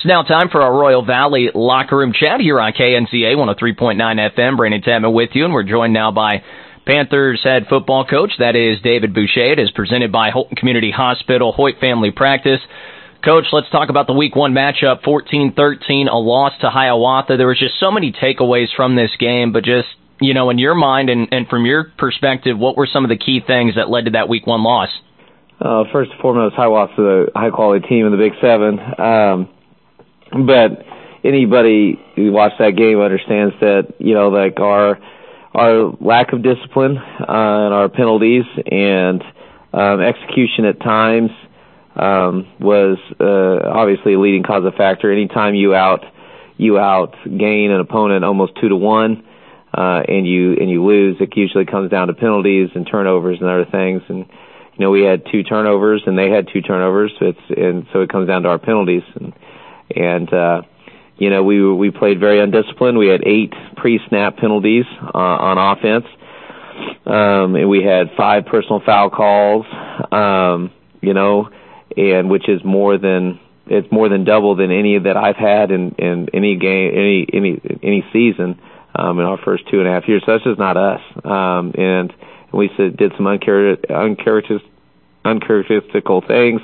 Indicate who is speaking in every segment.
Speaker 1: It's now time for our Royal Valley Locker Room Chat here on KNCA 103.9 FM. Brandon Tapman with you, and we're joined now by Panthers head football coach, that is David Boucher. It is presented by Holton Community Hospital, Hoyt Family Practice. Coach, let's talk about the Week 1 matchup, 14-13, a loss to Hiawatha. There was just so many takeaways from this game, but just, you know, in your mind and from your perspective, what were some of the key things that led to that Week 1 loss?
Speaker 2: First and foremost, Hiawatha's a high-quality team in the Big Seven. But anybody who watched that game understands that, you know, like our lack of discipline and our penalties and execution at times was obviously a leading cause of factor. Anytime you outgain an opponent almost 2-1 and you lose, it usually comes down to penalties and turnovers and other things. And you know, we had 2 turnovers and they had 2 turnovers, and so it comes down to our penalties. And you know, we played very undisciplined. We had 8 pre-snap penalties on offense, and we had 5 personal foul calls. You know, and which is more than double than any that I've had in any game, any season in our first 2.5 years. So that's just not us. And we did some uncharacteristical things.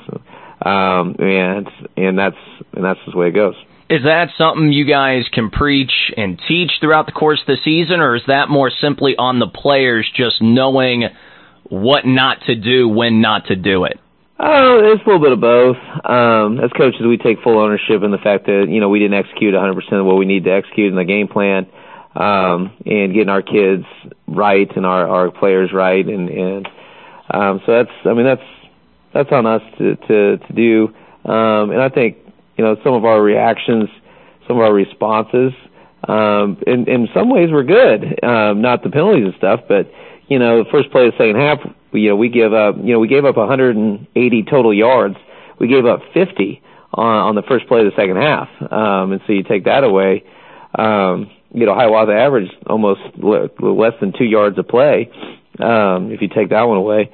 Speaker 2: And that's just the way it goes.
Speaker 1: Is that something you guys can preach and teach throughout the course of the season, or is that more simply on the players just knowing what not to do when not to do it?
Speaker 2: It's a little bit of both. As coaches, we take full ownership in the fact that, you know, we didn't execute 100% of what we need to execute in the game plan, and getting our kids right and our players right. And so that's on us to do. And I think, you know, some of our reactions, some of our responses, in some ways were good. Not the penalties and stuff, but, you know, the first play of the second half, we gave up 180 total yards. We gave up 50 on the first play of the second half. And so you take that away, you know, Hiawatha averaged almost less than 2 yards a play, if you take that one away.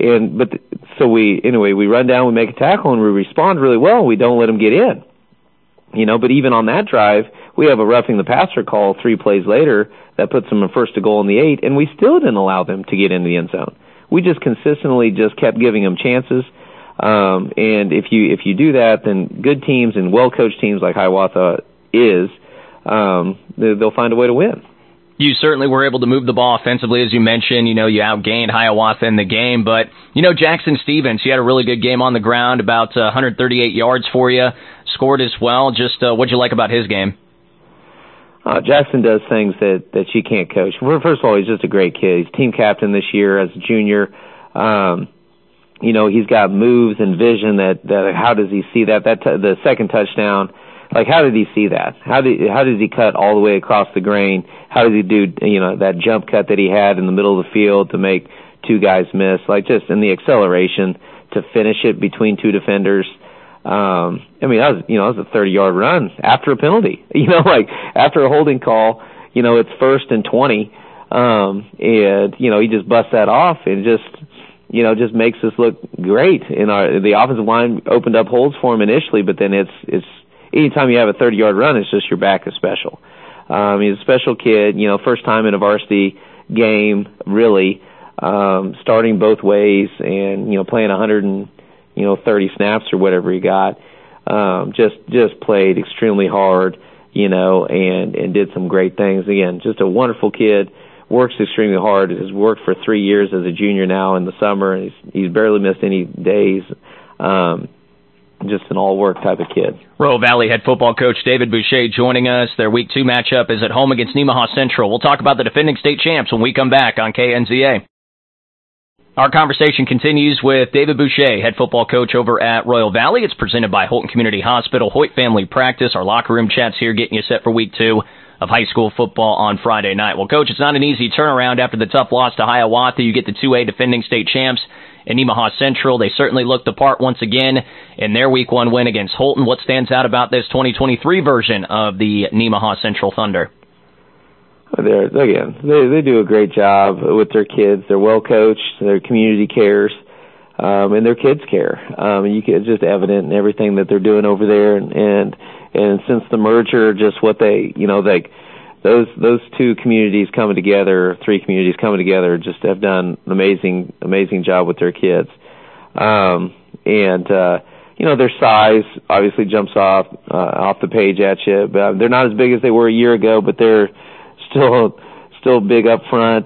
Speaker 2: So we run down, we make a tackle, and we respond really well. We don't let them get in. You know, but even on that drive, we have a roughing the passer call 3 plays later that puts them in first to goal in the 8, and we still didn't allow them to get into the end zone. We just consistently just kept giving them chances. And if you do that, then good teams and well-coached teams like Hiawatha they'll find a way to win.
Speaker 1: You certainly were able to move the ball offensively, as you mentioned. You know, you outgained Hiawatha in the game. But, you know, Jackson Stevens, he had a really good game on the ground, about 138 yards for you, scored as well. Just what'd you like about his game?
Speaker 2: Jackson does things that you can't coach. First of all, he's just a great kid. He's team captain this year as a junior. You know, he's got moves and vision that how does he see that? The second touchdown, like, how did he see that? How does he cut all the way across the grain? How does he do, you know, that jump cut that he had in the middle of the field to make 2 guys miss? Like, just in the acceleration to finish it between 2 defenders. I mean, that was a 30-yard run after a penalty. You know, like, after a holding call, you know, it's 1st and 20. And, you know, he just busts that off and just makes us look great. The offensive line opened up holes for him initially, but then it's anytime you have a 30-yard run, it's just your back is special. He's a special kid, you know, first time in a varsity game, really, starting both ways and, you know, playing 130 snaps or whatever he got. Just played extremely hard, you know, and did some great things. Again, just a wonderful kid, works extremely hard, has worked for 3 years as a junior now in the summer, and he's barely missed any days. Just an all-work type of kid.
Speaker 1: Royal Valley head football coach David Boucher joining us. Their Week 2 matchup is at home against Nemaha Central. We'll talk about the defending state champs when we come back on KNZA. Our conversation continues with David Boucher, head football coach over at Royal Valley. It's presented by Holton Community Hospital, Hoyt Family Practice. Our locker room chats here getting you set for Week 2 of high school football on Friday night. Well, Coach, it's not an easy turnaround after the tough loss to Hiawatha. You get the 2A defending state champs in Nemaha Central. They certainly looked the part once again in their Week 1 win against Holton. What stands out about this 2023 version of the Nemaha Central Thunder?
Speaker 2: They do a great job with their kids. They're well coached. Their community cares, and their kids care. And it's just evident in everything that they're doing over there. And and since the merger, just what they, those two communities coming together, three communities coming together, just have done an amazing job with their kids. Their size obviously jumps off the page at you. But they're not as big as they were a year ago, but they're still big up front.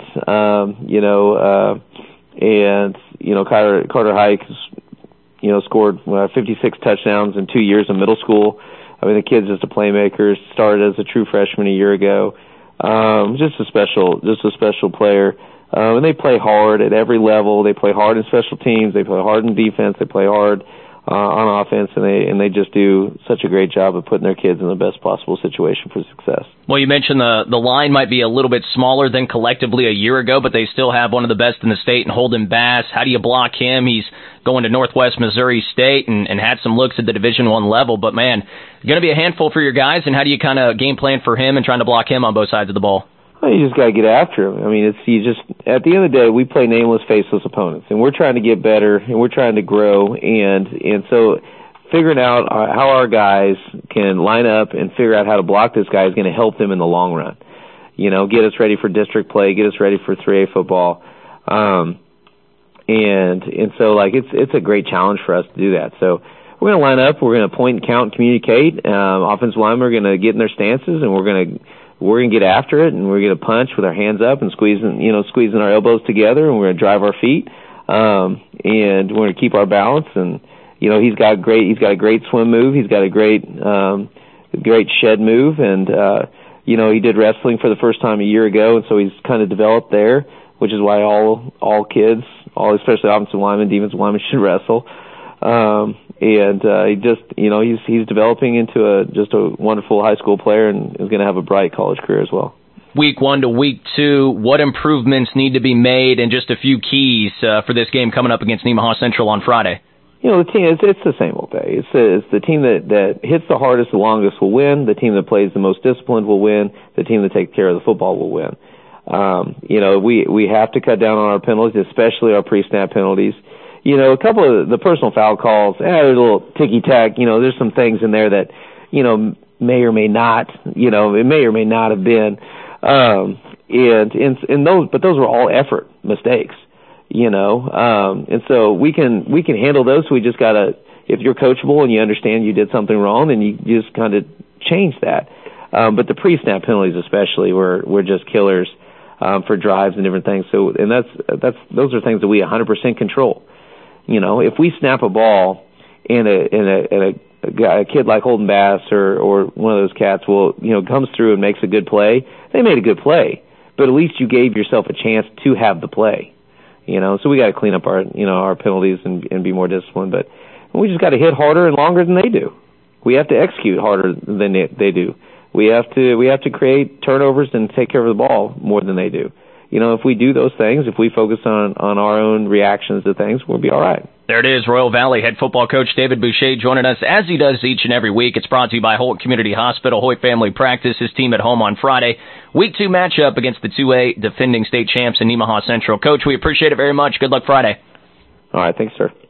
Speaker 2: Carter Hike, scored 56 touchdowns in 2 years in middle school. I mean, the kid's just a playmaker. Started as a true freshman a year ago. Just a special player. And they play hard at every level. They play hard in special teams. They play hard in defense. They play hard on offense, and they just do such a great job of putting their kids in the best possible situation for success.
Speaker 1: Well, you mentioned the line might be a little bit smaller than collectively a year ago, but they still have one of the best in the state in Holden Bass. How do you block him? He's going to Northwest Missouri State and had some looks at the Division I level, but man, going to be a handful for your guys, and how do you kind of game plan for him and trying to block him on both sides of the ball?
Speaker 2: Well, you just got to get after him. I mean, at the end of the day, we play nameless, faceless opponents, and we're trying to get better, and we're trying to grow, and so figuring out how our guys can line up and figure out how to block this guy is going to help them in the long run. Get us ready for district play, get us ready for 3A football, and so it's a great challenge for us to do that. So we're going to line up, we're going to point and count and communicate. Offensive linemen are going to get in their stances, and we're going to get after it, and we're going to punch with our hands up and squeezing our elbows together, and we're going to drive our feet, and we're going to keep our balance. And he's got a great swim move. He's got a great shed move, and he did wrestling for the first time a year ago, and so he's kind of developed there, which is why all kids, especially offensive linemen, defensive linemen, should wrestle. He's developing into just a wonderful high school player, and is going to have a bright college career as well.
Speaker 1: Week 1 to week 2, what improvements need to be made, and just a few keys for this game coming up against Nemaha Central on Friday?
Speaker 2: The team, it's the same old day. It's the team that hits the hardest, the longest will win. The team that plays the most disciplined will win. The team that takes care of the football will win. We have to cut down on our penalties, especially our pre-snap penalties. A couple of the personal foul calls, there's a little ticky-tack. There's some things in there that, may or may not, it may or may not have been. But those were all effort mistakes, and so we can handle those. So we just gotta, if you're coachable and you understand you did something wrong, then you just kind of change that. But the pre-snap penalties especially were just killers, for drives and different things. So, and those are things that we 100% control. If we snap a ball and a kid like Holden Bass or one of those cats comes through and makes a good play, they made a good play, but at least you gave yourself a chance to have the play. So we got to clean up our penalties and be more disciplined, but we just got to hit harder and longer than they do. We have to execute harder than they do. We have to create turnovers and take care of the ball more than they do. If we do those things, if we focus on our own reactions to things, we'll be all right.
Speaker 1: There it is, Royal Valley head football coach David Boucher joining us as he does each and every week. It's brought to you by Holt Community Hospital, Hoyt Family Practice, his team at home on Friday. Week 2 matchup against the 2A defending state champs in Nemaha Central. Coach, we appreciate it very much. Good luck Friday.
Speaker 2: All right, thanks, sir.